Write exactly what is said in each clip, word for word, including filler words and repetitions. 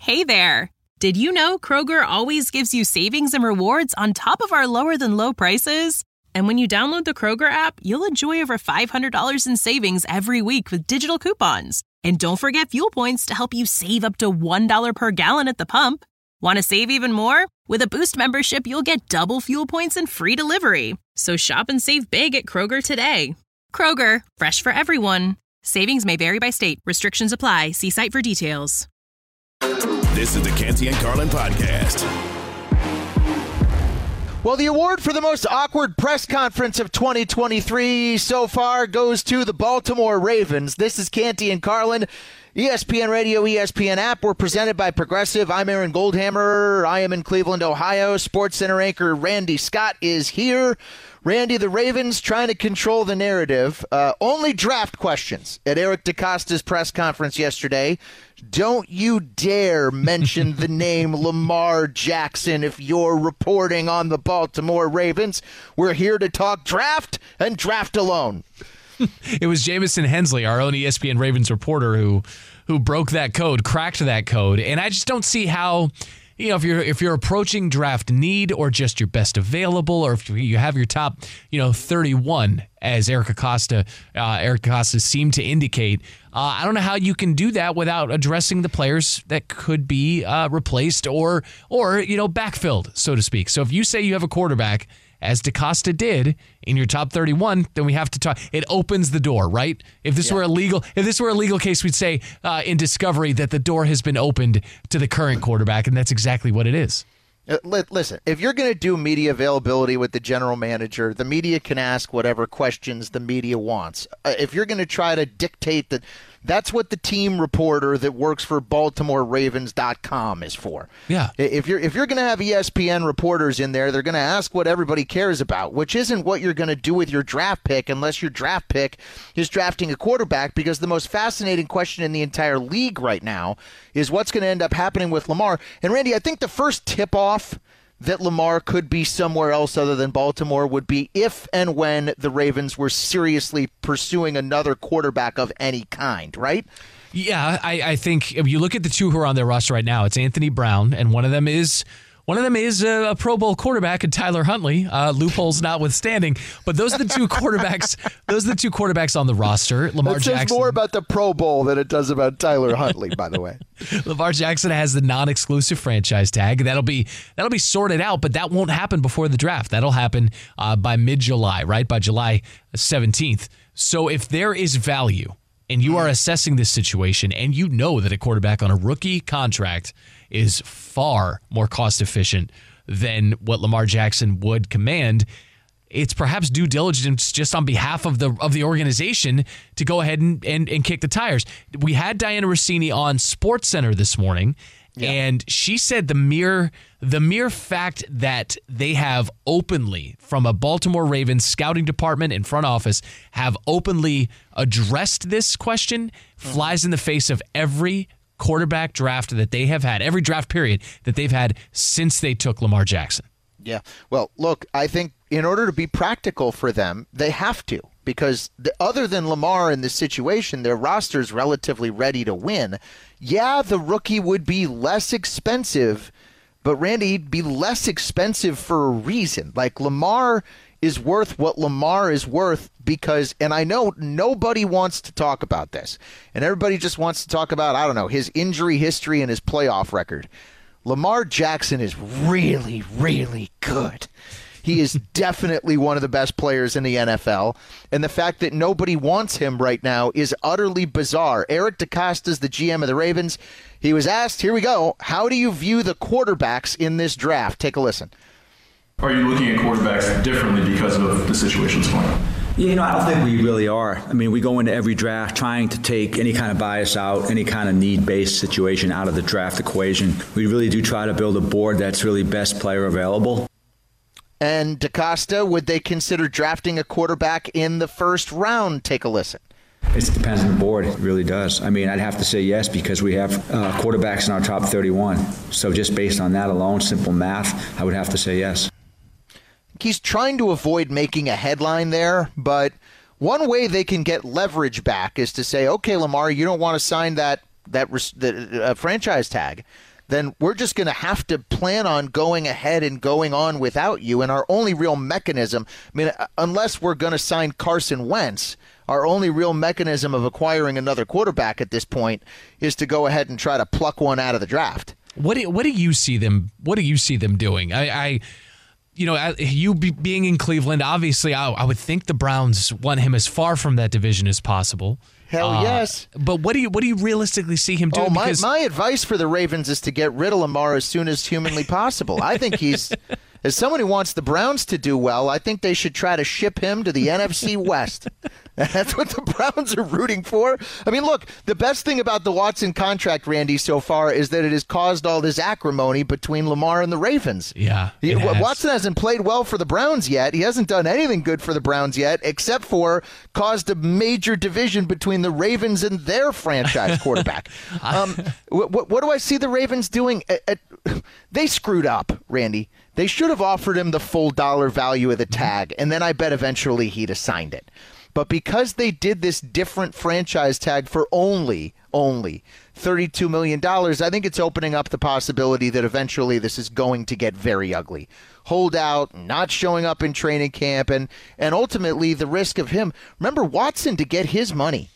Hey there! Did you know Kroger always gives you savings and rewards on top of our lower-than-low prices? And when you download the Kroger app, you'll enjoy over five hundred dollars in savings every week with digital coupons. And don't forget fuel points to help you save up to one dollar per gallon at the pump. Want to save even more? With a Boost membership, you'll get double fuel points and free delivery. So shop and save big at Kroger today. Kroger, fresh for everyone. Savings may vary by state. Restrictions apply. See site for details. This is the Canty and Carlin podcast. Well, the award for the most awkward press conference of twenty twenty-three so far goes to the Baltimore Ravens. This is Canty and Carlin, E S P N Radio, E S P N app. We're presented by Progressive. I'm Aaron Goldhammer. I am in Cleveland, Ohio. SportsCenter anchor Randy Scott is here. Randy, the Ravens trying to control the narrative. Uh, only draft questions at Eric DeCosta's press conference yesterday. Don't you dare mention the name Lamar Jackson if you're reporting on the Baltimore Ravens. We're here to talk draft and draft alone. It was Jamison Hensley, our own E S P N Ravens reporter, who who broke that code, cracked that code. And I just don't see how, you know, if you're if you're approaching draft need or just your best available, or if you have your top, you know, thirty-one, as Eric Acosta, uh, Eric Acosta seemed to indicate, uh, I don't know how you can do that without addressing the players that could be uh, replaced or or you know backfilled, so to speak. So if you say you have a quarterback, as DeCosta did, in your top thirty-one, then we have to talk. It opens the door, right? If this yeah. were a legal, if this were a legal case, we'd say uh, in discovery that the door has been opened to the current quarterback, and that's exactly what it is. Uh, li- listen, if you're going to do media availability with the general manager, the media can ask whatever questions the media wants. Uh, if you're going to try to dictate that, that's what the team reporter that works for Baltimore Ravens dot com is for. Yeah. If you're if you're going to have E S P N reporters in there, they're going to ask what everybody cares about, which isn't what you're going to do with your draft pick unless your draft pick is drafting a quarterback, because the most fascinating question in the entire league right now is what's going to end up happening with Lamar. And Randy, I think the first tip-off that Lamar could be somewhere else other than Baltimore would be if and when the Ravens were seriously pursuing another quarterback of any kind, right? Yeah, I, I think if you look at the two who are on their roster right now, it's Anthony Brown, and one of them is one of them is a, a Pro Bowl quarterback, and Tyler Huntley, uh, loopholes notwithstanding. But those are the two quarterbacks. Those are the two quarterbacks on the roster. Lamar that says Jackson. more about the Pro Bowl than it does about Tyler Huntley, by the way. Lamar Jackson has the non-exclusive franchise tag. That'll be that'll be sorted out, but that won't happen before the draft. That'll happen uh, by mid-July, right? By July seventeenth. So if there is value, and you are assessing this situation, and you know that a quarterback on a rookie contract is far more cost-efficient than what Lamar Jackson would command, it's perhaps due diligence just on behalf of the of the organization to go ahead and, and, and kick the tires. We had Diana Rossini on SportsCenter this morning, yeah. and she said the mere the mere fact that they have openly, from a Baltimore Ravens scouting department and front office, have openly addressed this question flies mm-hmm. in the face of every quarterback draft that they have had, every draft period that they've had since they took Lamar Jackson. Yeah. Well, look, I think in order to be practical for them, they have to, because the, other than Lamar in this situation, their roster's relatively ready to win. Yeah, the rookie would be less expensive, but Randy, he'd be less expensive for a reason. Like, Lamar is worth what Lamar is worth because, and I know nobody wants to talk about this, and everybody just wants to talk about, I don't know, his injury history and his playoff record. Lamar Jackson is really, really good. He is definitely one of the best players in the N F L, and the fact that nobody wants him right now is utterly bizarre. Eric DeCosta is the G M of the Ravens. He was asked, here we go, how do you view the quarterbacks in this draft? Take a listen. Are you looking at quarterbacks differently because of the situations going on? You know, I don't think we really are. I mean, we go into every draft trying to take any kind of bias out, any kind of need-based situation out of the draft equation. We really do try to build a board that's really best player available. And DeCosta, would they consider drafting a quarterback in the first round? Take a listen. It depends on the board. It really does. I mean, I'd have to say yes because we have uh, quarterbacks in our top thirty-one. So just based on that alone, simple math, I would have to say yes. He's trying to avoid making a headline there, but one way they can get leverage back is to say, okay, Lamar, you don't want to sign that that the uh, franchise tag. then we're just going to have to plan on going ahead and going on without you. And our only real mechanism, I mean, unless we're going to sign Carson Wentz, our only real mechanism of acquiring another quarterback at this point is to go ahead and try to pluck one out of the draft. What do, what do you see them? What do you see them doing? I, I you know, you be, being in Cleveland, obviously, I, I would think the Browns want him as far from that division as possible. Hell uh, yes. But what do you what do you realistically see him doing? Oh, my, because my advice for the Ravens is to get rid of Lamar as soon as humanly possible. I think he's, as someone who wants the Browns to do well, I think they should try to ship him to the N F C West. That's what the Browns are rooting for. I mean, look, the best thing about the Watson contract, Randy, so far is that it has caused all this acrimony between Lamar and the Ravens. Yeah. He, Watson hasn't played well for the Browns yet. He hasn't done anything good for the Browns yet, except for caused a major division between the Ravens and their franchise quarterback. um, what, what do I see the Ravens doing? At, at, they screwed up, Randy. They should have offered him the full dollar value of the tag, and then I bet eventually he'd have signed it. But because they did this different franchise tag for only, only thirty-two million dollars, I think it's opening up the possibility that eventually this is going to get very ugly. Hold out, not showing up in training camp, and, and ultimately the risk of him. Remember, Watson, to get his money,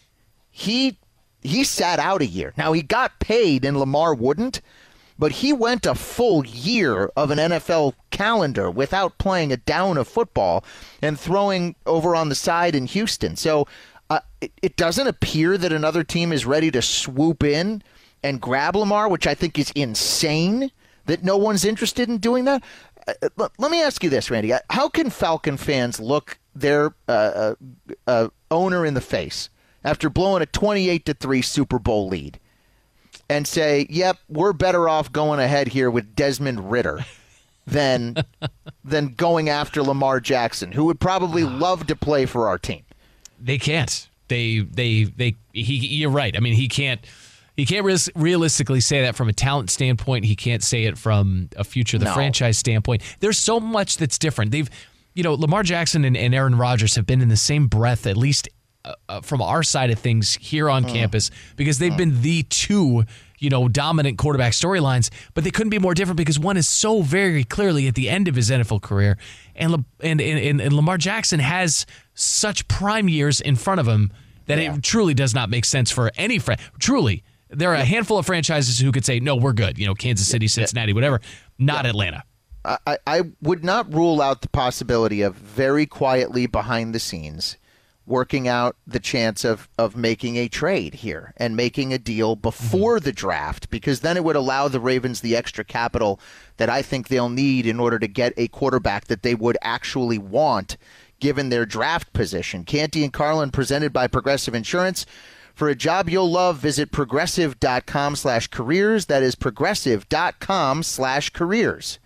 he he sat out a year. Now, he got paid and Lamar wouldn't, but he went a full year of an N F L calendar without playing a down of football and throwing over on the side in Houston. So uh, it, it doesn't appear that another team is ready to swoop in and grab Lamar, which I think is insane that no one's interested in doing that. Uh, let me ask you this, Randy. How can Falcon fans look their uh, uh, uh, owner in the face after blowing a twenty-eight to three Super Bowl lead and say, yep, we're better off going ahead here with Desmond Ridder than than going after Lamar Jackson, who would probably love to play for our team? They can't. They they they. He. You're right. I mean, he can't. He can't res- realistically say that from a talent standpoint. He can't say it from a future of the no. franchise standpoint. There's so much that's different. They've, you know, Lamar Jackson and, and Aaron Rodgers have been in the same breath, at least uh, uh, from our side of things here on mm. campus, because they've mm. been the two, you know, dominant quarterback storylines, but they couldn't be more different because one is so very clearly at the end of his N F L career, and Le- and, and and Lamar Jackson has such prime years in front of him that yeah. it truly does not make sense for any friend. Truly, there are a handful of franchises who could say, no, we're good. You know, Kansas City, Cincinnati, whatever. Not yeah. Atlanta. I, I would not rule out the possibility of very quietly behind the scenes working out the chance of, of making a trade here and making a deal before mm-hmm. the draft, because then it would allow the Ravens the extra capital that I think they'll need in order to get a quarterback that they would actually want given their draft position. Canty and Carlin, presented by Progressive Insurance. For a job you'll love, visit progressive.com slash careers. That is progressive.com slash careers.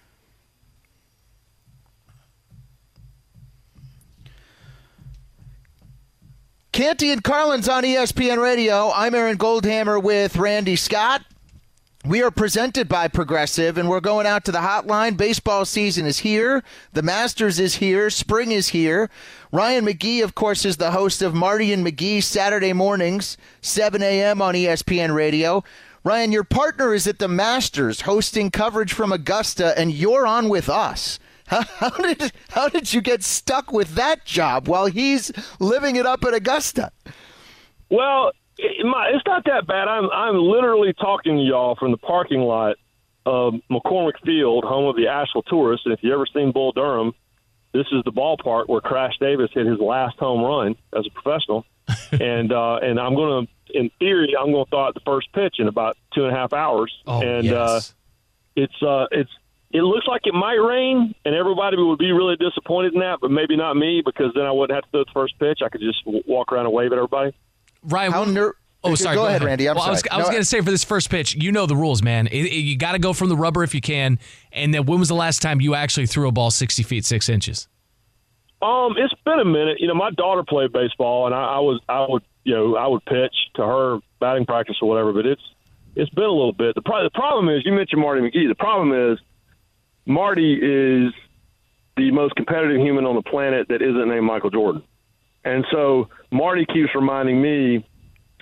Canty and Carlin's on E S P N Radio. I'm Aaron Goldhammer with Randy Scott. We are presented by Progressive, and we're going out to the hotline. Baseball season is here. The Masters is here. Spring is here. Ryan McGee, of course, is the host of Marty and McGee Saturday mornings, seven a.m. on E S P N Radio. Ryan, your partner is at the Masters hosting coverage from Augusta, and you're on with us. How, how did how did you get stuck with that job while he's living it up at Augusta? Well, it, my, it's not that bad. I'm I'm literally talking to y'all from the parking lot of McCormick Field, home of the Asheville Tourists. And if you ever seen Bull Durham, this is the ballpark where Crash Davis hit his last home run as a professional. and uh, and I'm going to, in theory, I'm going to throw out the first pitch in about two and a half hours. Oh, and yes. uh, it's uh, it's. It looks like it might rain, and everybody would be really disappointed in that, but maybe not me, because then I wouldn't have to throw the first pitch. I could just w- walk around and wave at everybody. Ryan, How ner- oh, sorry. Go, go ahead, ahead, Randy. I'm well, sorry. I was, I was no, going to say, for this first pitch, you know the rules, man. It, it, you got to go from the rubber if you can. And then when was the last time you actually threw a ball sixty feet, six inches? Um, it's been a minute. You know, my daughter played baseball, and I, I was, I would, you know, I would pitch to her batting practice or whatever. But it's, it's been a little bit. The, pro- the problem is, you mentioned Marty McGee. The problem is, Marty is the most competitive human on the planet that isn't named Michael Jordan. And so Marty keeps reminding me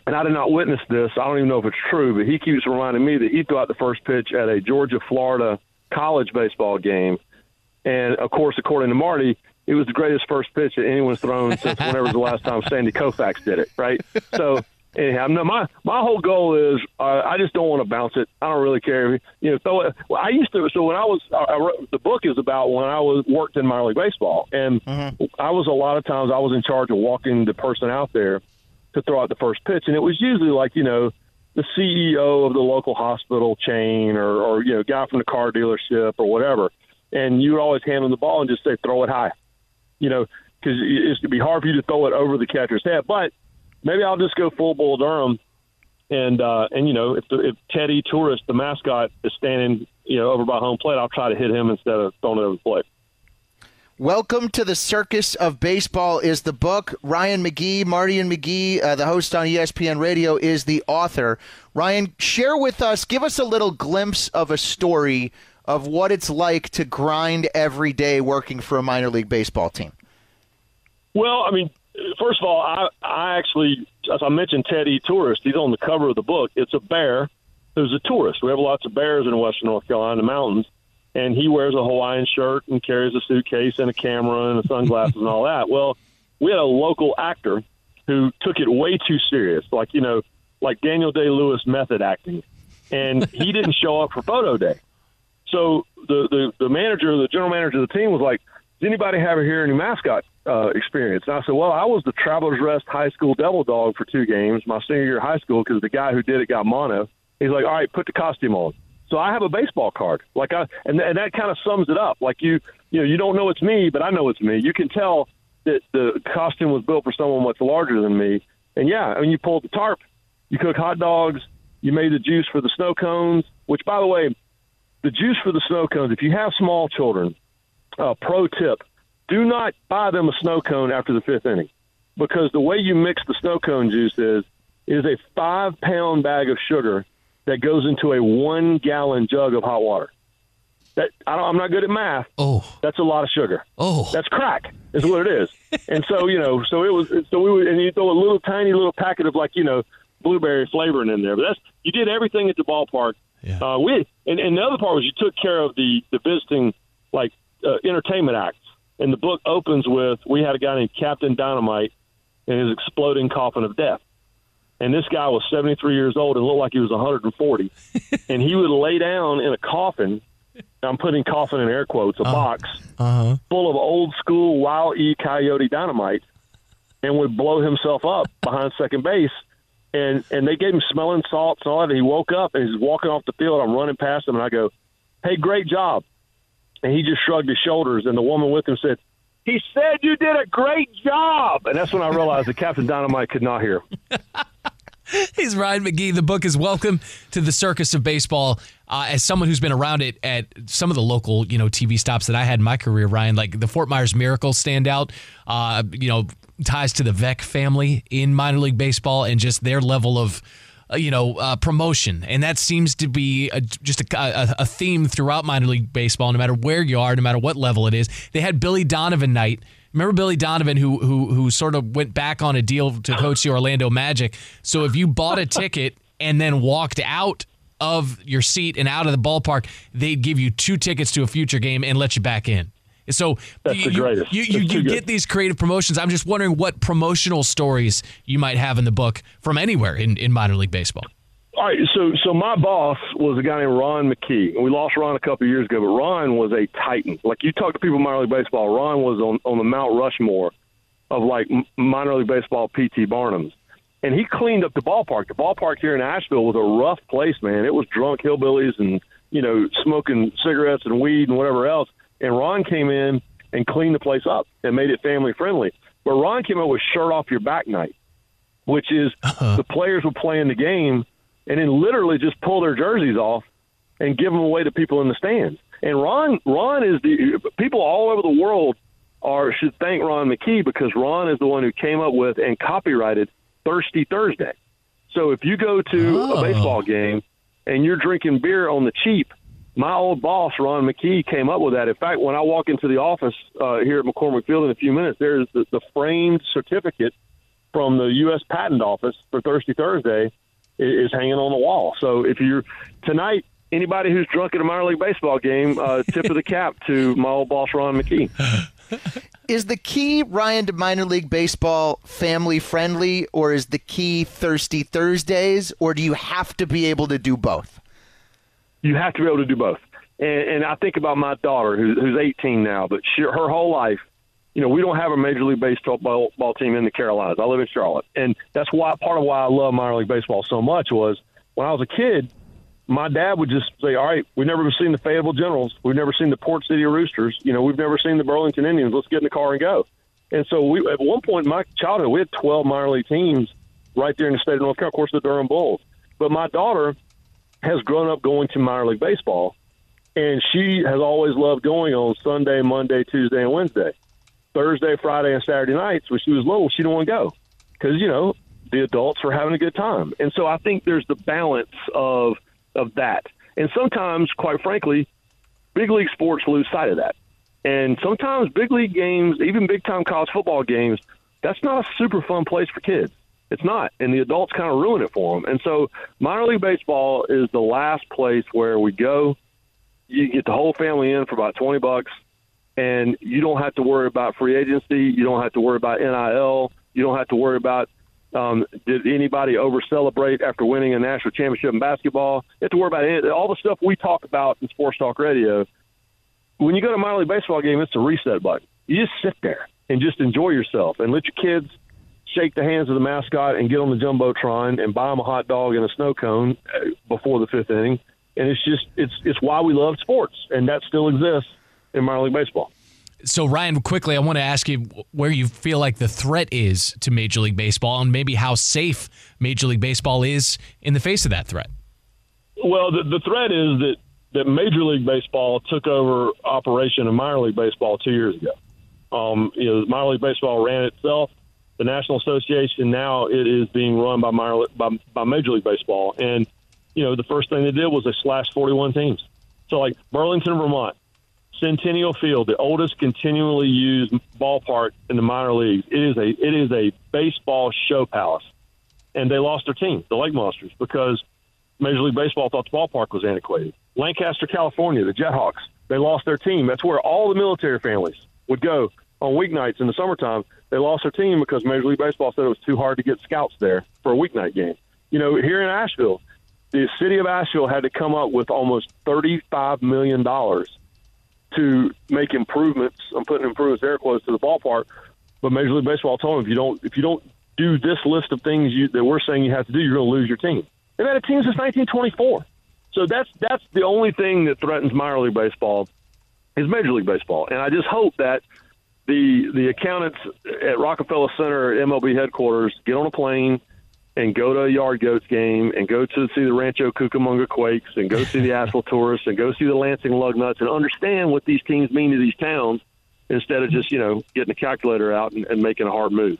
and I did not witness this. I don't even know if it's true, but he keeps reminding me that he threw out the first pitch at a Georgia-Florida college baseball game. And, of course, according to Marty, it was the greatest first pitch that anyone's thrown since whenever was the last time Sandy Koufax did it, right? So, anyhow, no, my my whole goal is uh, I just don't want to bounce it. I don't really care. You know, throw it. Well, I used to. So when I was, I wrote, the book is about when I was worked in minor league baseball, and mm-hmm. I was a lot of times I was in charge of walking the person out there to throw out the first pitch, and it was usually like, you know, the C E O of the local hospital chain, or, or you know, guy from the car dealership or whatever, and you would always hand him the ball and just say, throw it high, you know, because it's going to be hard for you to throw it over the catcher's head, but maybe I'll just go full Bull Durham, and uh, and you know, if the, if Teddy Tourist, the mascot, is standing, you know, over by home plate, I'll try to hit him instead of throwing it over the plate. Welcome to the Circus of Baseball is the book. Ryan McGee, Marty and McGee, uh, the host on E S P N Radio, is the author. Ryan, share with us, give us a little glimpse of a story of what it's like to grind every day working for a minor league baseball team. Well, I mean, first of all, I, I actually, as I mentioned, Teddy Tourist, he's on the cover of the book. It's a bear who's a tourist. We have lots of bears in western North Carolina, the mountains, and he wears a Hawaiian shirt and carries a suitcase and a camera and a sunglasses and all that. Well, we had a local actor who took it way too serious, like, you know, like Daniel Day-Lewis method acting, and he didn't show up for photo day. So the, the, the manager, the general manager of the team was like, does anybody have here any mascot uh, experience? And I said, well, I was the Travelers Rest High School Devil Dog for two games, my senior year of high school, because the guy who did it got mono. He's like, all right, put the costume on. So I have a baseball card, like I, and, and that kind of sums it up. Like you, you know, you don't know it's me, but I know it's me. You can tell that the costume was built for someone much larger than me. And yeah, I mean, you pulled the tarp, you cook hot dogs, you made the juice for the snow cones. Which, by the way, the juice for the snow cones. If you have small children, uh, pro tip: do not buy them a snow cone after the fifth inning, because the way you mix the snow cone juice is is a five pound bag of sugar that goes into a one-gallon jug of hot water. That I don't, I'm not good at math. Oh, that's a lot of sugar. Oh, that's crack, is what it is. And so, you know, so it was. So we would, and you throw a little tiny little packet of, like, you know, blueberry flavoring in there. But that's you did everything at the ballpark. Yeah. Uh, we and, and the other part was you took care of the the visiting, like, uh, entertainment acts. And the book opens with, we had a guy named Captain Dynamite and his exploding coffin of death. And this guy was seventy-three years old and looked like he was one hundred forty. And he would lay down in a coffin, I'm putting coffin in air quotes, a uh, box uh-huh. full of old school Wile E. Coyote dynamite, and would blow himself up behind second base. And and they gave him smelling salts and all that. He woke up and he's walking off the field. I'm running past him and I go, hey, great job. And he just shrugged his shoulders, and the woman with him said, he said you did a great job. And that's when I realized that Captain Dynamite could not hear. He's Ryan McGee. The book is Welcome to the Circus of Baseball. Uh, as someone who's been around it at some of the local, you know, T V stops that I had in my career, Ryan, like the Fort Myers Miracles stand out, uh, you know, ties to the Vec family in minor league baseball and just their level of, uh, you know, uh, promotion. And that seems to be a, just a, a, a theme throughout minor league baseball, no matter where you are, no matter what level it is. They had Billy Donovan night. Remember Billy Donovan, who who who sort of went back on a deal to coach the Orlando Magic. So if you bought a ticket and then walked out of your seat and out of the ballpark, they'd give you two tickets to a future game and let you back in. So That's you, the greatest. you, you, you, you get these creative promotions. I'm just wondering what promotional stories you might have in the book from anywhere in, in minor league baseball. All right, so so my boss was a guy named Ron McKee. We lost Ron a couple of years ago, but Ron was a titan. Like, you talk to people in minor league baseball, Ron was on, on the Mount Rushmore of, like, minor league baseball P T Barnums. And he cleaned up the ballpark. The ballpark here in Asheville was a rough place, man. It was drunk hillbillies and, you know, smoking cigarettes and weed and whatever else. And Ron came in and cleaned the place up and made it family-friendly. But Ron came up with shirt off your back night, which is uh-huh. the players would play in the game and then literally just pull their jerseys off and give them away to people in the stands. And Ron, Ron is the people all over the world are should thank Ron McKee, because Ron is the one who came up with and copyrighted Thirsty Thursday. So if you go to oh. a baseball game and you're drinking beer on the cheap, my old boss, Ron McKee, came up with that. In fact, when I walk into the office uh, here at McCormick Field in a few minutes, there's the, the framed certificate from the U S Patent Office for Thirsty Thursday is, is hanging on the wall. So if you're tonight, anybody who's drunk at a minor league baseball game, uh, tip of the cap to my old boss, Ron McKee. Is the key, Ryan, to minor league baseball family friendly, or is the key Thirsty Thursdays, or do you have to be able to do both? You have to be able to do both. And, and I think about my daughter, who's, who's eighteen now, but she, her whole life, you know, we don't have a Major League Baseball ball, ball team in the Carolinas. I live in Charlotte. And that's why part of why I love minor league baseball so much was when I was a kid, my dad would just say, all right, we've never seen the Fayetteville Generals. We've never seen the Port City Roosters. You know, we've never seen the Burlington Indians. Let's get in the car and go. And so we, at one point in my childhood, we had twelve minor league teams right there in the state of North Carolina, of course, the Durham Bulls. But my daughter has grown up going to minor league baseball, and she has always loved going on Sunday, Monday, Tuesday, and Wednesday. Thursday, Friday, and Saturday nights, when she was little, she didn't want to go because, you know, the adults were having a good time. And so I think there's the balance of of that. And sometimes, quite frankly, big league sports lose sight of that. And sometimes big league games, even big-time college football games, that's not a super fun place for kids. It's not. And the adults kind of ruin it for them. And so minor league baseball is the last place where we go. You get the whole family in for about twenty bucks, and you don't have to worry about free agency. You don't have to worry about N I L. You don't have to worry about Um, did anybody over-celebrate after winning a national championship in basketball? You have to worry about it. All the stuff we talk about in Sports Talk Radio. When you go to a minor league baseball game, it's a reset button. You just sit there and just enjoy yourself and let your kids shake the hands of the mascot and get on the Jumbotron and buy them a hot dog and a snow cone before the fifth inning. And it's just it's it's why we love sports, and that still exists in minor league baseball. So, Ryan, quickly, I want to ask you where you feel like the threat is to Major League Baseball and maybe how safe Major League Baseball is in the face of that threat. Well, the, the threat is that, that Major League Baseball took over operation of minor league baseball two years ago. Um, you know, minor league baseball ran itself. The National Association, now it is being run by, minor, by, by Major League Baseball. And, you know, the first thing they did was they slashed forty-one teams. So, like Burlington, Vermont, Centennial Field, the oldest continually used ballpark in the minor leagues. It is a it is a baseball show palace, and they lost their team, the Lake Monsters, because Major League Baseball thought the ballpark was antiquated. Lancaster, California, the Jethawks, they lost their team. That's where all the military families would go on weeknights in the summertime. They lost their team because Major League Baseball said it was too hard to get scouts there for a weeknight game. You know, here in Asheville, the city of Asheville had to come up with almost thirty-five million dollars to make improvements. I'm putting improvements air quotes to the ballpark, but Major League Baseball told them if you don't if you don't do this list of things you, that we're saying you have to do, you're going to lose your team. They've had a team since nineteen twenty-four, so that's that's the only thing that threatens minor league baseball is Major League Baseball. And I just hope that the the accountants at Rockefeller Center at M L B headquarters get on a plane and go to a Yard Goats game and go to see the Rancho Cucamonga Quakes and go see the Asheville Tourists and go see the Lansing Lugnuts and understand what these teams mean to these towns instead of just, you know, getting a calculator out and, and making a hard move.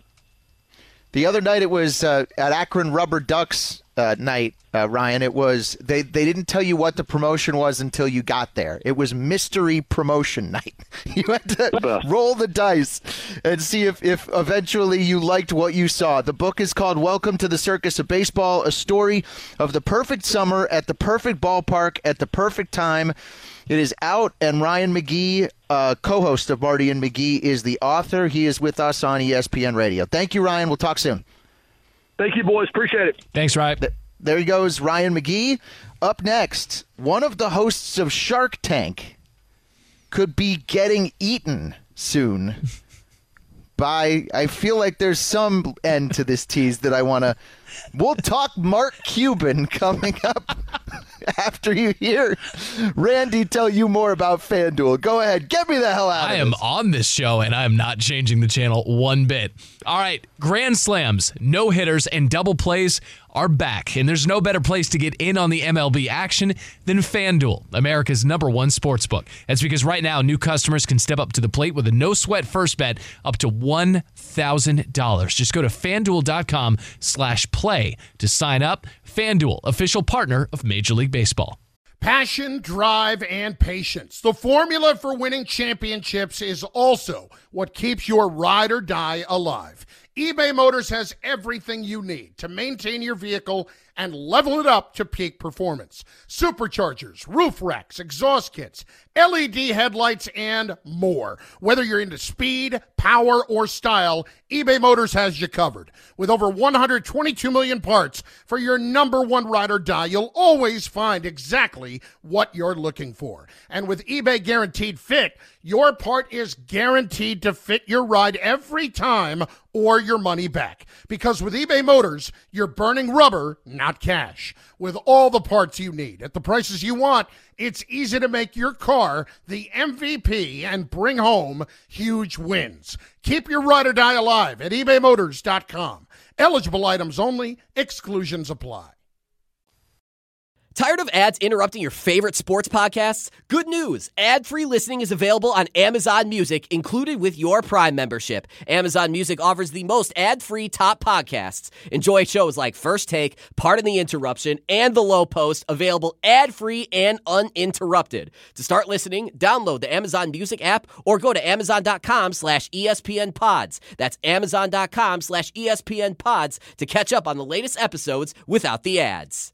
The other night it was uh, at Akron Rubber Ducks uh, night, uh, Ryan. It was they, they didn't tell you what the promotion was until you got there. It was mystery promotion night. You had to roll the dice and see if, if eventually you liked what you saw. The book is called Welcome to the Circus of Baseball, a story of the perfect summer at the perfect ballpark at the perfect time. It is out, and Ryan McGee, uh, co-host of Marty and McGee, is the author. He is with us on E S P N Radio. Thank you, Ryan. We'll talk soon. Thank you, boys. Appreciate it. Thanks, Ryan. Th- there he goes, Ryan McGee. Up next, one of the hosts of Shark Tank could be getting eaten soon by, I feel like there's some end to this tease that I want to. We'll talk Mark Cuban coming up after you hear Randy tell you more about FanDuel. Go ahead. Get me the hell out I of am this. on this show, and I am not changing the channel one bit. All right, grand slams, no-hitters, and double plays are back, and there's no better place to get in on the M L B action than FanDuel, America's number one sportsbook. That's because right now, new customers can step up to the plate with a no-sweat first bet up to one thousand dollars. Just go to FanDuel.com slash play to sign up. FanDuel, official partner of Major League Baseball. Passion, drive, and patience. The formula for winning championships is also what keeps your ride or die alive. eBay Motors has everything you need to maintain your vehicle and level it up to peak performance. Superchargers, roof racks, exhaust kits, L E D headlights, and more. Whether you're into speed, power, or style, eBay Motors has you covered. With over one hundred twenty-two million parts for your number one ride or die, you'll always find exactly what you're looking for. And with eBay Guaranteed Fit, your part is guaranteed to fit your ride every time or your money back. Because with eBay Motors, you're burning rubber, not cash. With all the parts you need at the prices you want, it's easy to make your car the M V P and bring home huge wins. Keep your ride or die alive at ebay motors dot com. Eligible items only. Exclusions apply. Tired of ads interrupting your favorite sports podcasts? Good news! Ad-free listening is available on Amazon Music, included with your Prime membership. Amazon Music offers the most ad-free top podcasts. Enjoy shows like First Take, Pardon the Interruption, and The Low Post, available ad-free and uninterrupted. To start listening, download the Amazon Music app or go to amazon.com slash ESPN pods. That's amazon.com slash ESPN pods to catch up on the latest episodes without the ads.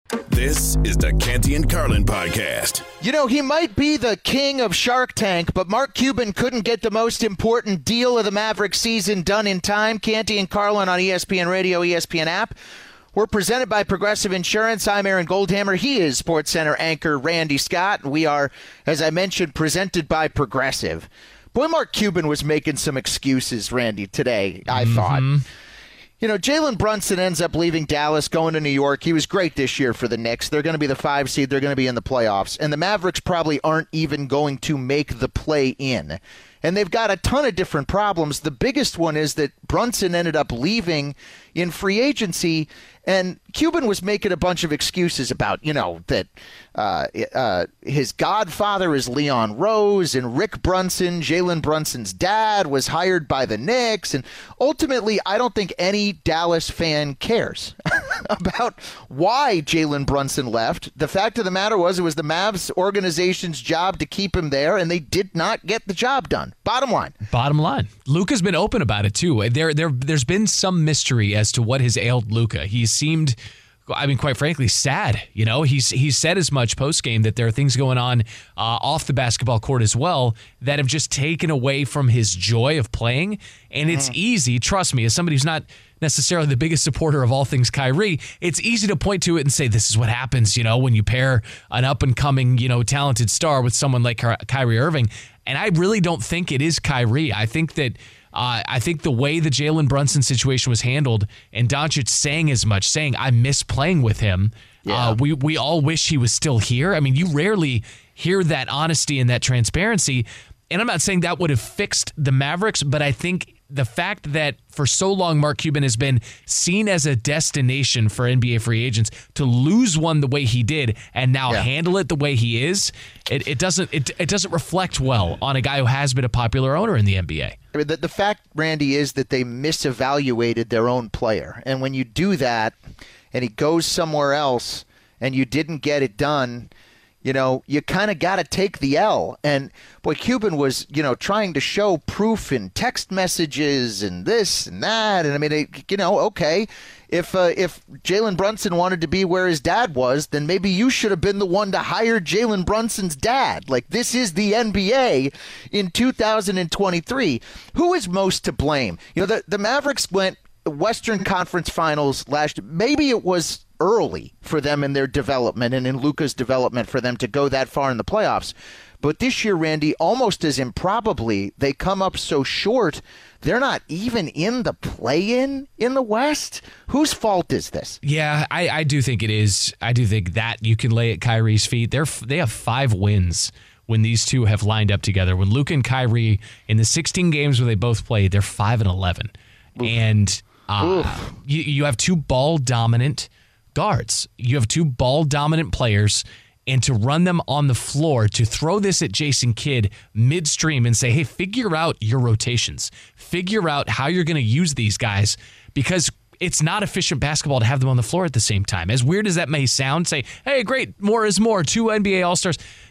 This is the Canty and Carlin podcast. You know, he might be the king of Shark Tank, but Mark Cuban couldn't get the most important deal of the Mavericks season done in time. Canty and Carlin on E S P N Radio, E S P N app. We're presented by Progressive Insurance. I'm Aaron Goldhammer. He is SportsCenter anchor Randy Scott. We are, as I mentioned, presented by Progressive. Boy, Mark Cuban was making some excuses, Randy, today, I mm-hmm. thought. You know, Jalen Brunson ends up leaving Dallas, going to New York. He was great this year for the Knicks. They're going to be the five seed. They're going to be in the playoffs. And the Mavericks probably aren't even going to make the play-in. And they've got a ton of different problems. The biggest one is that Brunson ended up leaving in free agency, and Cuban was making a bunch of excuses about, you know, that uh, uh, his godfather is Leon Rose, and Rick Brunson, Jalen Brunson's dad, was hired by the Knicks. And ultimately, I don't think any Dallas fan cares about why Jalen Brunson left. The fact of the matter was it was the Mavs organization's job to keep him there, and they did not get the job done. Bottom line. Bottom line. Luka's been open about it, too. There, there, there's been some mystery as to what has ailed Luka. He seemed, I mean, quite frankly, sad. You know, he's he's said as much post-game that there are things going on uh, off the basketball court as well that have just taken away from his joy of playing. And it's mm. easy, trust me, as somebody who's not necessarily the biggest supporter of all things Kyrie, it's easy to point to it and say, this is what happens, you know, when you pair an up-and-coming, you know, talented star with someone like Ky- Kyrie Irving. And I really don't think it is Kyrie. I think that Uh, I think the way the Jalen Brunson situation was handled, and Doncic saying as much, saying, I miss playing with him, yeah. uh, we, we all wish he was still here. I mean, you rarely hear that honesty and that transparency, and I'm not saying that would have fixed the Mavericks, but I think the fact that for so long Mark Cuban has been seen as a destination for N B A free agents, to lose one the way he did and now yeah. handle it the way he is, it, it doesn't it, it doesn't reflect well on a guy who has been a popular owner in the N B A. I mean, the, the fact, Randy, is that they misevaluated their own player. And when you do that and he goes somewhere else and you didn't get it done, you know, you kind of got to take the L. And, boy, Cuban was, you know, trying to show proof in text messages and this and that. And, I mean, it, you know, okay, if uh, if Jalen Brunson wanted to be where his dad was, then maybe you should have been the one to hire Jalen Brunson's dad. Like, this is the N B A in two thousand twenty-three. Who is most to blame? You know, the, the Mavericks went Western Conference Finals last year. Maybe it was early for them in their development and in Luka's development for them to go that far in the playoffs. But this year, Randy, almost as improbably, they come up so short, they're not even in the play-in in the West. Whose fault is this? Yeah, I, I do think it is. I do think that you can lay at Kyrie's feet. They're They have five wins when these two have lined up together. When Luka and Kyrie, in the sixteen games where they both played, they're five and eleven. Oof. And uh, you, you have two ball-dominant guards. You have two ball-dominant players, and to run them on the floor, to throw this at Jason Kidd midstream and say, hey, figure out your rotations. Figure out how you're going to use these guys, because it's not efficient basketball to have them on the floor at the same time. As weird as that may sound, say, hey, great, more is more, two N B A All-Stars.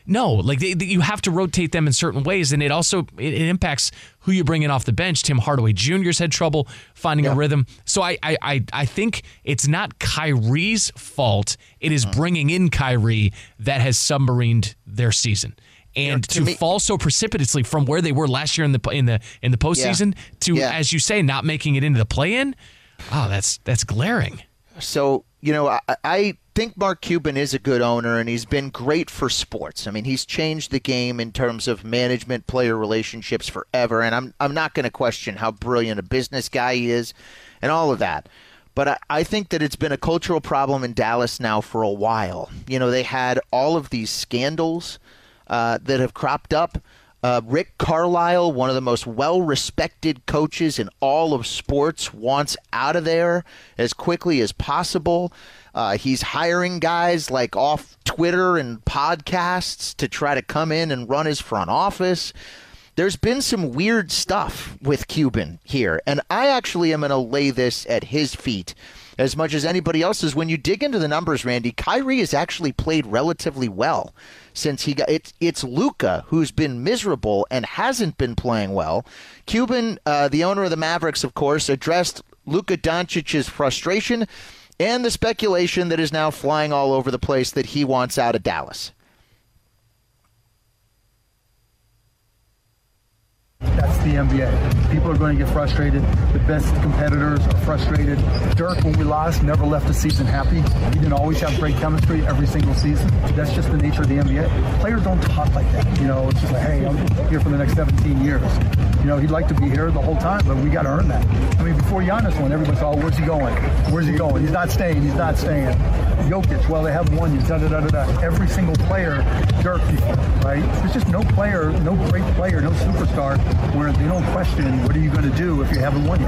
No, like they, they, you have to rotate them in certain ways, and it also it, it impacts who you bring in off the bench. Tim Hardaway Junior's had trouble finding yeah. a rhythm. So I, I I I think it's not Kyrie's fault. It is bringing in Kyrie that has submarined their season. And to, to me, fall so precipitously from where they were last year in the in the in the postseason yeah. to, yeah. as you say, not making it into the play-in. Oh, that's that's glaring. So, you know, I, I think Mark Cuban is a good owner, and he's been great for sports. I mean, he's changed the game in terms of management-player relationships forever, and I'm I'm not going to question how brilliant a business guy he is and all of that. But I, I think that it's been a cultural problem in Dallas now for a while. You know, they had all of these scandals uh, that have cropped up. Uh, Rick Carlisle, one of the most well-respected coaches in all of sports, wants out of there as quickly as possible. Uh, he's hiring guys like off Twitter and podcasts to try to come in and run his front office. There's been some weird stuff with Cuban here, and I actually am going to lay this at his feet as much as anybody else's. When you dig into the numbers, Randy, Kyrie has actually played relatively well since he got it's it's Luka who's been miserable and hasn't been playing well. Cuban, uh, the owner of the Mavericks, of course, addressed Luka Doncic's frustration and the speculation that is now flying all over the place that he wants out of Dallas. That's the N B A. People are going to get frustrated. The best competitors are frustrated. Dirk, when we lost, never left the season happy. He didn't always have great chemistry every single season. That's just the nature of the N B A. Players don't talk like that. You know, it's just like, hey, I'm here for the next seventeen years. You know, he'd like to be here the whole time, but we got to earn that. I mean, before Giannis won, everybody said, oh, where's he going? Where's he going? He's not staying. He's not staying. Jokic, well, they haven't won yet. Da, da, da, da, da. Every single player, Dirk, right? There's just no player, no great player, no superstar where they don't question, what are you going to do if you haven't won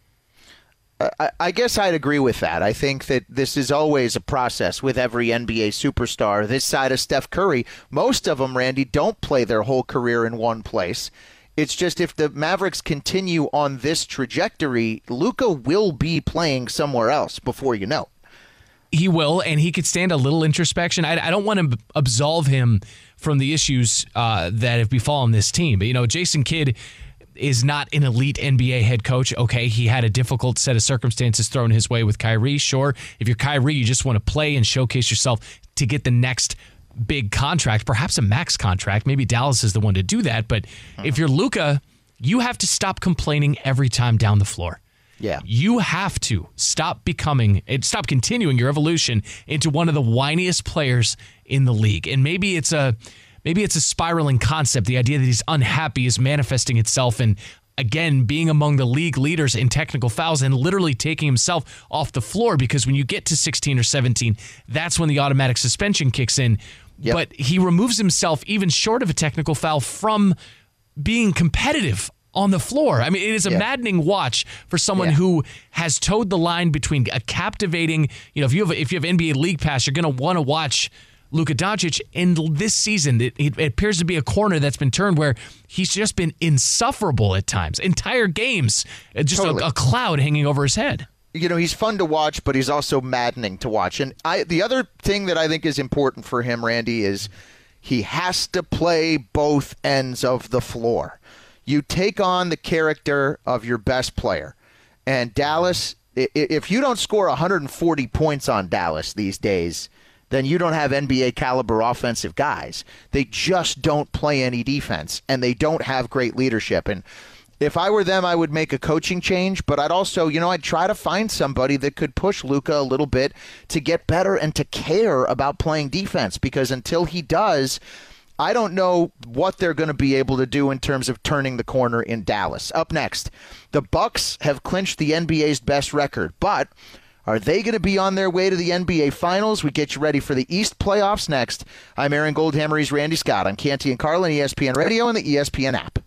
yet? I, I guess I'd agree with that. I think that this is always a process with every N B A superstar. This side of Steph Curry, most of them, Randy, don't play their whole career in one place. It's just if the Mavericks continue on this trajectory, Luka will be playing somewhere else before you know. He will, and he could stand a little introspection. I, I don't want to absolve him from the issues uh, that have befallen this team. But, you know, Jason Kidd is not an elite N B A head coach. Okay, he had a difficult set of circumstances thrown his way with Kyrie. Sure, if you're Kyrie, you just want to play and showcase yourself to get the next big contract, perhaps a max contract. Maybe Dallas is the one to do that. But hmm. if you're Luka, you have to stop complaining every time down the floor. Yeah. You have to stop becoming, stop continuing your evolution into one of the whiniest players in the league. And maybe it's a maybe it's a spiraling concept. The idea that he's unhappy is manifesting itself in, again, being among the league leaders in technical fouls and literally taking himself off the floor, because when you get to sixteen or seventeen, that's when the automatic suspension kicks in. Yep. But he removes himself, even short of a technical foul, from being competitive on the floor. I mean, it is a yeah. maddening watch for someone yeah. who has towed the line between a captivating, you know, if you have if you have N B A League Pass, you're going to want to watch Luka Doncic. And this season, it, it appears to be a corner that's been turned where he's just been insufferable at times. Entire games, just totally. a, a cloud hanging over his head. You know, he's fun to watch, but he's also maddening to watch. And I, the other thing that I think is important for him, Randy, is he has to play both ends of the floor. You take on the character of your best player. And Dallas, if you don't score one hundred forty points on Dallas these days, then you don't have N B A caliber offensive guys. They just don't play any defense, and they don't have great leadership. And if I were them, I would make a coaching change, but I'd also, you know, I'd try to find somebody that could push Luka a little bit to get better and to care about playing defense, because until he does, I don't know what they're going to be able to do in terms of turning the corner in Dallas. Up next, the Bucks have clinched the N B A's best record, but are they going to be on their way to the N B A Finals? We get you ready for the East playoffs next. I'm Aaron Goldhammer. He's Randy Scott. I'm Canty and Carlin, E S P N Radio and the E S P N app.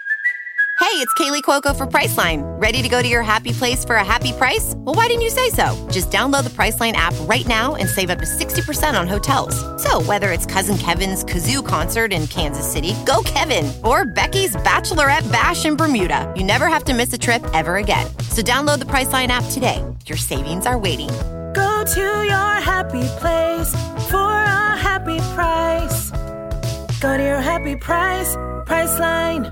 Hey, it's Kaylee Cuoco for Priceline. Ready to go to your happy place for a happy price? Well, why didn't you say so? Just download the Priceline app right now and save up to sixty percent on hotels. So whether it's Cousin Kevin's Kazoo Concert in Kansas City, go Kevin, or Becky's Bachelorette Bash in Bermuda, you never have to miss a trip ever again. So download the Priceline app today. Your savings are waiting. Go to your happy place for a happy price. Go to your happy price, Priceline.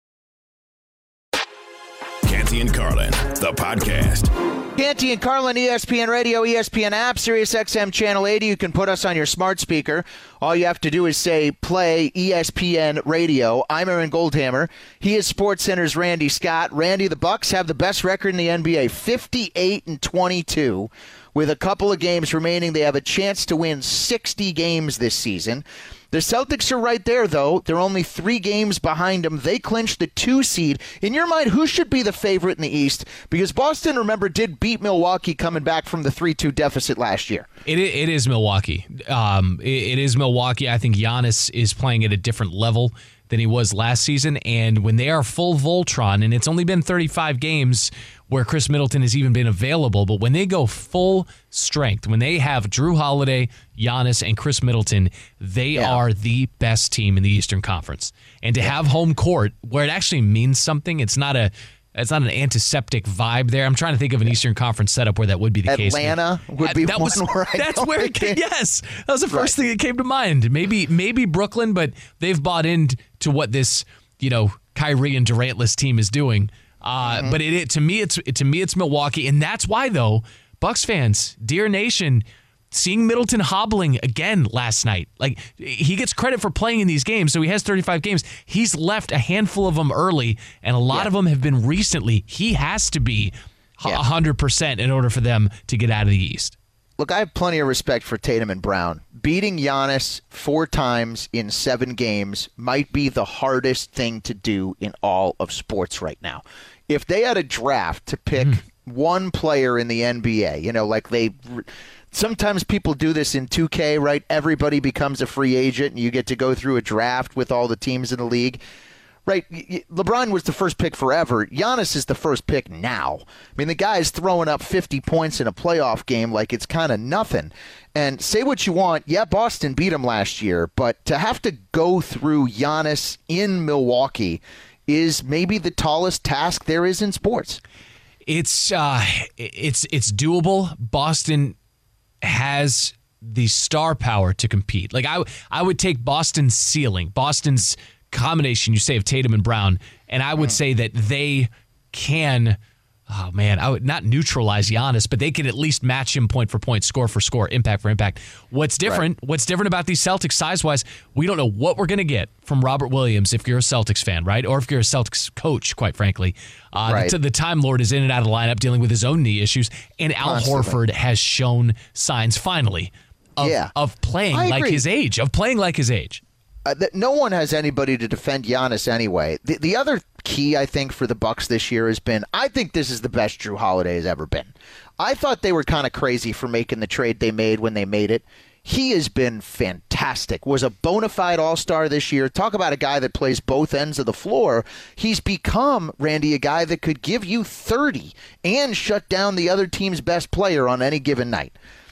Canty and Carlin, the podcast. Canty and Carlin, E S P N Radio, E S P N app, Sirius X M Channel eighty. You can put us on your smart speaker. All you have to do is say, play E S P N Radio. I'm Aaron Goldhammer. He is SportsCenter's Randy Scott. Randy, the Bucks have the best record in the N B A, fifty-eight and twenty-two. With a couple of games remaining, they have a chance to win sixty games this season. The Celtics are right there, though. They're only three games behind them. They clinched the two seed. In your mind, who should be the favorite in the East? Because Boston, remember, did beat Milwaukee coming back from the three two deficit last year. It It is Milwaukee. Um, it, it is Milwaukee. I think Giannis is playing at a different level than he was last season. And when they are full Voltron, and it's only been thirty-five games where Chris Middleton has even been available, but when they go full strength, when they have Jrue Holiday, Giannis, and Chris Middleton, they yeah. are the best team in the Eastern Conference. And to yeah. have home court where it actually means something, it's not a it's not an antiseptic vibe there. I'm trying to think of an Eastern Conference setup where that would be the Atlanta case. Atlanta would be that one was, where I That's where it came, yes. That was the first right. thing that came to mind. Maybe maybe Brooklyn, but they've bought into what this, you know, Kyrie and Durantless team is doing. Uh, mm-hmm. But it, it to me, it's it, to me, it's Milwaukee, and that's why, though, Bucks fans, dear nation, seeing Middleton hobbling again last night, like he gets credit for playing in these games, so he has thirty-five games. He's left a handful of them early, and a lot yeah. of them have been recently. He has to be a hundred percent in order for them to get out of the East. Look, I have plenty of respect for Tatum and Brown. Beating Giannis four times in seven games might be the hardest thing to do in all of sports right now. If they had a draft to pick mm. one player in the N B A, you know, like they sometimes people do this in two K, right? Everybody becomes a free agent and you get to go through a draft with all the teams in the league. Right, LeBron was the first pick forever. Giannis is the first pick now. I mean, the guy's throwing up fifty points in a playoff game like it's kind of nothing. And say what you want, yeah, Boston beat him last year, but to have to go through Giannis in Milwaukee is maybe the tallest task there is in sports. It's uh, it's it's doable. Boston has the star power to compete. Like I, I would take Boston's ceiling, Boston's combination, you say, of Tatum and Brown, and I would mm. say that they can, oh man, I would not neutralize Giannis, but they can at least match him point for point, score for score, impact for impact. What's different, right. what's different about these Celtics size-wise, we don't know what we're going to get from Robert Williams if you're a Celtics fan, right? Or if you're a Celtics coach, quite frankly. Uh, right. the, the Time Lord is in and out of the lineup dealing with his own knee issues, and Al Constantly. Horford has shown signs, finally, of, yeah. of playing I like agree. his age, of playing like his age. Uh, that no one has anybody to defend Giannis anyway. The, the other key, I think, for the Bucks this year has been, I think this is the best Jrue Holiday has ever been. I thought they were kind of crazy for making the trade they made when they made it. He has been fantastic. Was a bona fide all-star this year. Talk about a guy that plays both ends of the floor. He's become, Randy, a guy that could give you thirty and shut down the other team's best player on any given night.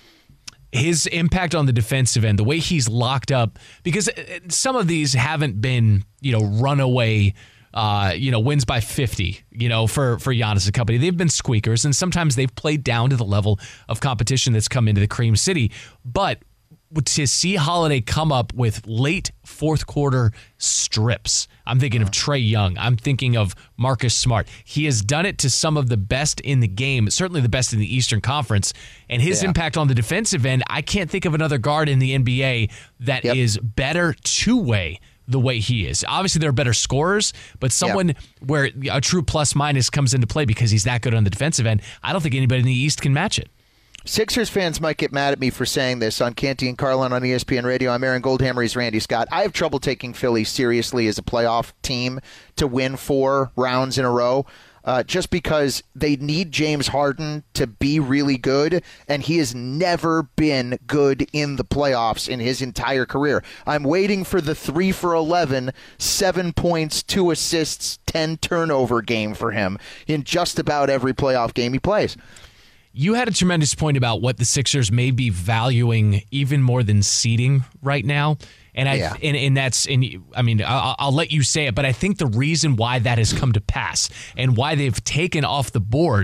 His impact on the defensive end, the way he's locked up, because some of these haven't been, you know, runaway, uh, you know, wins by fifty, you know, for, for Giannis' company. They've been squeakers, and sometimes they've played down to the level of competition that's come into the Cream City. But to see Holiday come up with late fourth quarter strips, I'm thinking of Trae Young. I'm thinking of Marcus Smart. He has done it to some of the best in the game, certainly the best in the Eastern Conference. And his yeah. impact on the defensive end, I can't think of another guard in the N B A that yep. is better two-way the way he is. Obviously, there are better scorers, but someone yep. where a true plus-minus comes into play because he's that good on the defensive end, I don't think anybody in the East can match it. Sixers fans might get mad at me for saying this on Canty and Carlin on E S P N Radio. I'm Aaron Goldhammer. He's Randy Scott. I have trouble taking Philly seriously as a playoff team to win four rounds in a row uh, just because they need James Harden to be really good, and he has never been good in the playoffs in his entire career. I'm waiting for the three for eleven, seven points, two assists, ten turnover game for him in just about every playoff game he plays. You had a tremendous point about what the Sixers may be valuing even more than seeding right now. And I yeah. and, and that's and I mean I'll, I'll let you say it, but I think the reason why that has come to pass and why they've taken off the board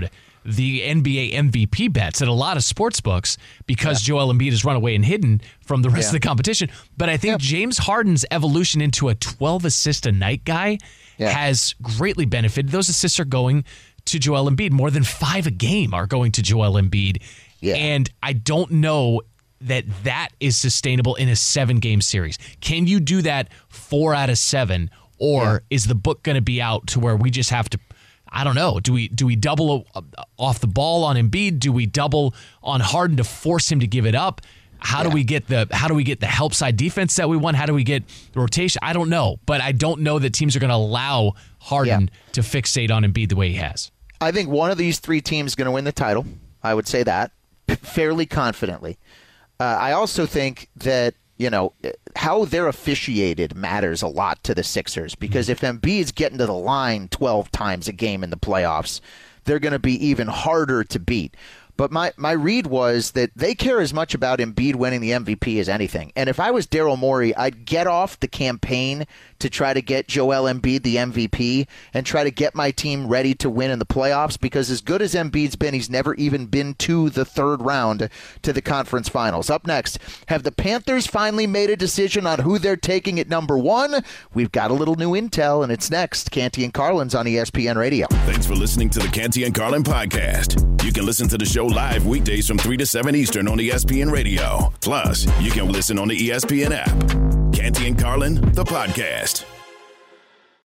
the N B A M V P bets at a lot of sports books because yeah. Joel Embiid has run away and hidden from the rest yeah. of the competition. But I think yeah. James Harden's evolution into a twelve assist a night guy yeah. has greatly benefited. Those assists are going to Joel Embiid. More than five a game are going to Joel Embiid. Yeah. And I don't know that that is sustainable in a seven-game series. Can you do that four out of seven, or yeah. is the book going to be out to where we just have to, I don't know, do we do we double off the ball on Embiid? Do we double on Harden to force him to give it up? How yeah. do we get the how do we get the help side defense that we want? How do we get the rotation? I don't know, but I don't know that teams are going to allow Harden yeah. to fixate on Embiid the way he has. I think one of these three teams is going to win the title. I would say that fairly confidently. Uh, I also think that, you know, how they're officiated matters a lot to the Sixers, because if Embiid's getting to the line twelve times a game in the playoffs, they're going to be even harder to beat. But my, my read was that they care as much about Embiid winning the M V P as anything. And if I was Daryl Morey, I'd get off the campaign to try to get Joel Embiid the M V P and try to get my team ready to win in the playoffs, because as good as Embiid's been, he's never even been to the third round to the conference finals. Up next, have the Panthers finally made a decision on who they're taking at number one? We've got a little new intel, and it's next. Canty and Carlin's on E S P N Radio. Thanks for listening to the Canty and Carlin podcast. You can listen to the show live weekdays from three to seven Eastern on E S P N Radio. Plus, you can listen on the E S P N app. Canty and Carlin, the podcast.